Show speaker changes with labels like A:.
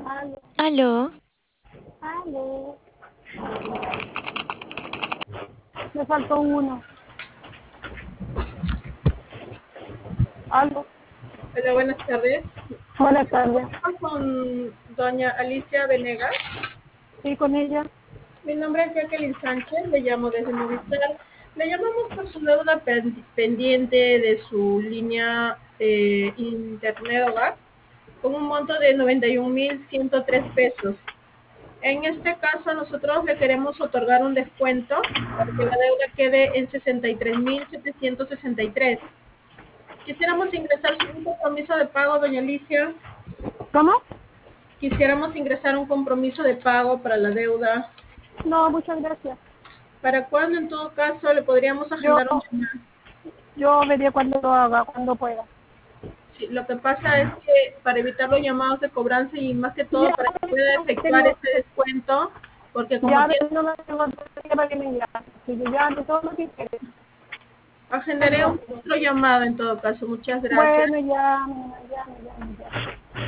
A: Aló,
B: Aló,
A: aló. Me faltó uno. Aló.
C: Hola, buenas tardes.
A: Buenas tardes.
C: Con doña Alicia Venegas.
A: Sí, con ella.
C: Mi nombre es Jacqueline Sánchez, le llamo desde Movistar. Le llamamos por su deuda pendiente de su línea Internet Hogar con un monto de 91.103 pesos. En este caso, nosotros le queremos otorgar un descuento para que la deuda quede en 63.763. Quisiéramos ingresar un compromiso de pago, doña Alicia.
A: ¿Cómo?
C: Quisiéramos ingresar un compromiso de pago para la deuda.
A: No, muchas gracias.
C: ¿Para cuándo, en todo caso, le podríamos
A: Yo,
C: agendar un llamado?
A: yo veré cuando lo haga, cuando pueda.
C: Sí, lo que pasa es que para evitar los llamados de cobranza y más que todo
A: Ya
C: para que pueda efectuar
A: tengo,
C: este descuento, porque como
A: ya
C: tiene,
A: no la tengo para que me llame. Si yo llame todo lo que quiere.
C: agendaré otro llamado en todo caso. Muchas gracias.
A: Bueno, llame, llame, llame, llame.